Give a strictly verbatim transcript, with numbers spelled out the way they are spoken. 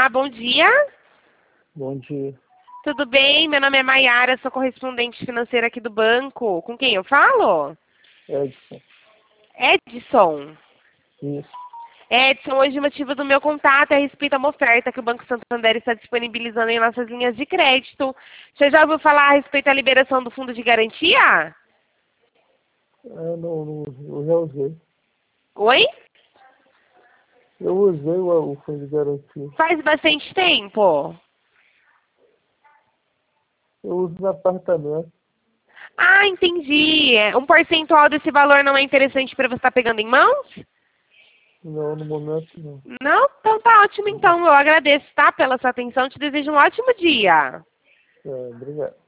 bom dia. Bom dia. Tudo bem? Meu nome é Maiara, sou correspondente financeira aqui do banco. Com quem eu falo? Edson. Edson. Isso. Edson, hoje o motivo do meu contato é a respeito a uma oferta que o Banco Santander está disponibilizando em nossas linhas de crédito. Você já ouviu falar a respeito da liberação do fundo de garantia? Eu não, não eu já usei. Oi? Eu usei o, o fundo de garantia. Faz bastante tempo. Eu uso no apartamento. Ah, entendi. É, Um percentual desse valor não é interessante para você estar pegando em mãos? Não, no momento não. Não? Então tá ótimo então. Eu agradeço, tá? Pela sua atenção. Te desejo um ótimo dia. É, obrigado.